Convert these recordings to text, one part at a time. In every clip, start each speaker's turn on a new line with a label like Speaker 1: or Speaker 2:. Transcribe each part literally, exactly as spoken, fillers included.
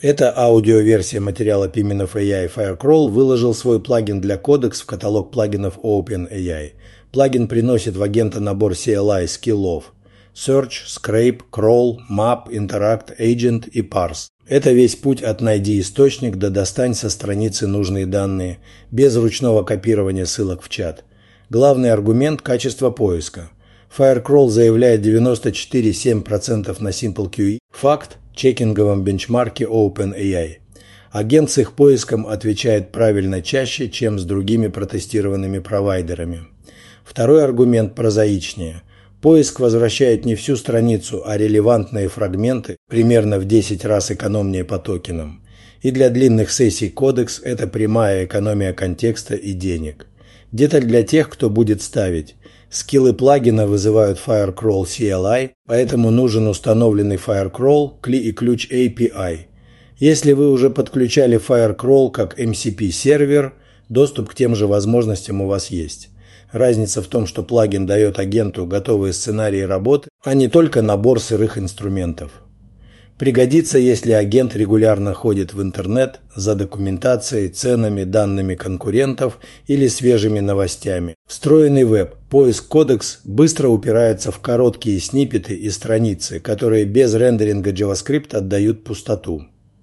Speaker 1: Эта аудиоверсия материала Piminov эй ай Firecrawl выложил свой плагин для Codex в каталог плагинов OpenAI. Плагин приносит в агента набор си эл ай скиллов: Search, Scrape, Crawl, Map, Interact, Agent и Parse. Это весь путь от «Найди источник» до «Достань со страницы нужные данные», без ручного копирования ссылок в чат. Главный аргумент – качество поиска. Firecrawl заявляет девяносто четыре целых семь десятых процента на SimpleQE, факт – чекинговом бенчмарке OpenAI. Агент с их поиском отвечает правильно чаще, чем с другими протестированными провайдерами. Второй аргумент прозаичнее. Поиск возвращает не всю страницу, а релевантные фрагменты, примерно в десять раз экономнее по токенам. И для длинных сессий Codex это прямая экономия контекста и денег. Деталь для тех, кто будет ставить. Скиллы плагина вызывают Firecrawl си эл ай, поэтому нужен установленный Firecrawl и ключ эй пи ай. Если вы уже подключали Firecrawl как эм си пи-сервер, доступ к тем же возможностям у вас есть. Разница в том, что плагин дает агенту готовые сценарии работы, а не только набор сырых инструментов. Пригодится, если агент регулярно ходит в интернет за документацией, ценами, данными конкурентов или свежими новостями. Встроенный веб, поиск Codex быстро упирается в короткие сниппеты и страницы, которые без рендеринга JavaScript отдают пустоту.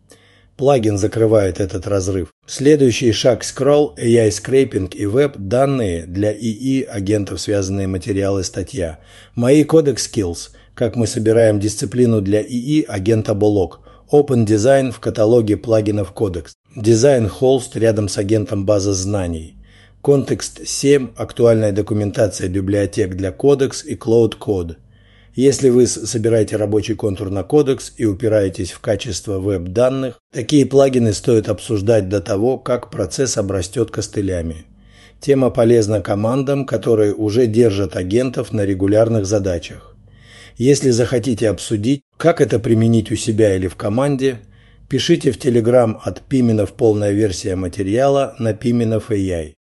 Speaker 1: Плагин закрывает этот разрыв. Следующий шаг Scroll, эй ай-скрейпинг и веб, данные для ИИ, агентов, связанные материалы, статья. Мои Codex Skills. Как мы собираем дисциплину для ИИ агента Bolog. Open Design в каталоге плагинов Codex. Design Холст рядом с агентом база знаний. Контекст семь. Актуальная документация библиотек для Codex и Cloud Code. Если вы собираете рабочий контур на Codex и упираетесь в качество веб-данных, такие плагины стоит обсуждать до того, как процесс обрастет костылями. Тема полезна командам, которые уже держат агентов на регулярных задачах. Если захотите обсудить, как это применить у себя или в команде, пишите в Telegram от Piminov полная версия материала на Piminov эй ай.